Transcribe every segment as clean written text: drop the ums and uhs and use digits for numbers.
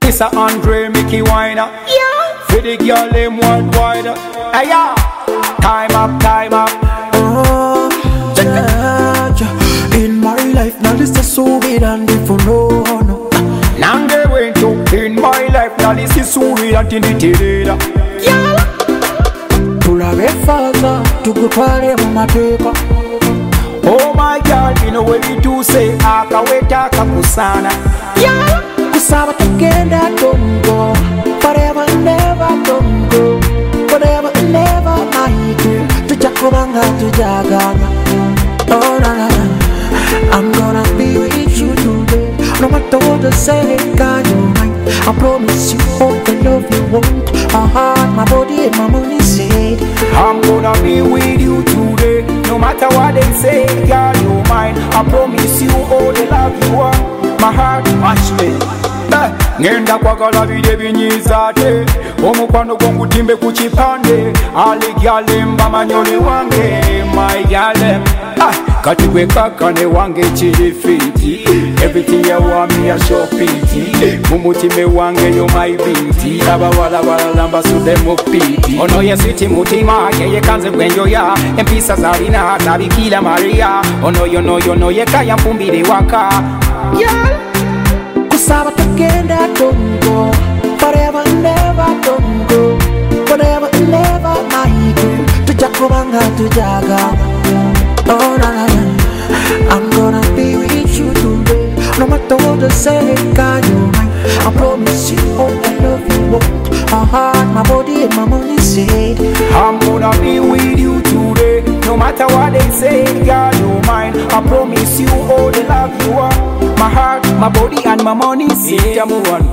It's a Andre Mickey Winer. Yeah. For the girl them worldwide. Hey yeah. Time up, time up. Oh, yeah, yeah. In my life, now this is so weird and different. No, no. Now they went to in my life. Now this is so weird and different. Yeah. Tulave faza, tukutwale mu mateeka. Oh my God, you know what we do say. Akaweta kakusana. Yeah. Kusaba tugenda tongo, forever and never tongo, forever and never my girl. Tujakubanga tujagana. Oh na na na, I'm gonna be with you today. No matter what they say, God you mine. I promise you all the love you want. My heart, my body, and my money said. I'm gonna be with you today. No matter what they say, girl, you mine. I promise you all the love you want. My heart, watch me. Ngenda kwagala bide binyizate omukwano gw'okutimbe ku kipande aligalemba manyoli wange my galem kati gwe kakane wange kiri fiti everything you want me a show piti mumutime wange yo my binti abawala balamba sude mu piti ono yesiti mutima yeye kanze gwenjoya empisa zalina tabikila Maria ono yono yekaya mpumbire waka Yeah. Kusaba tugenda tongo, forever and never tongo, forever and never my girl. Tujakubanga tujaga. Oh na na na, I'm gonna be with you today. No matter what they say, God you mine. I promise you all the love you want. My heart, my body, and my money said. I'm gonna be with you today. No matter what they say, girl, you mine. I promise you all the love you want. My heart, my body, and my money say. Itamuan,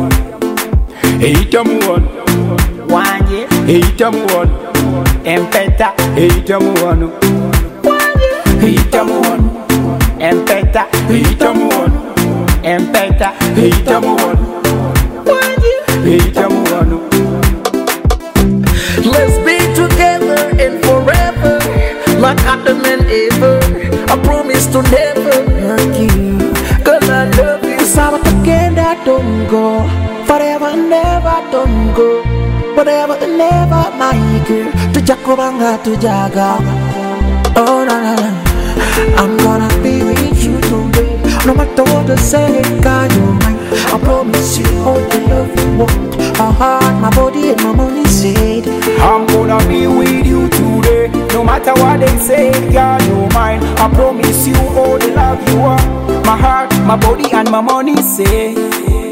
Itamuan, Wanye. Itamuan, Empeta. Itamuan, Itamuan, Empeta. Itamuan, Empeta. Itamuan, Wanye. Itamuan. Let's be together and forever, like Adam and Eva. I promise to never hurt you, 'cause I love you. Kusaba tugenda tongo, forever and never tongo, forever and never my girl. Tujakubanga tujaga. Oh na na na, I'm gonna be with you today. No matter what they say, God you mine. I promise you all the love you want. My heart, my body, and my money said. I'm gonna be with you today. No matter what they say, girl, you mine. I promise you all the love you want. My heart, my body, and my money say.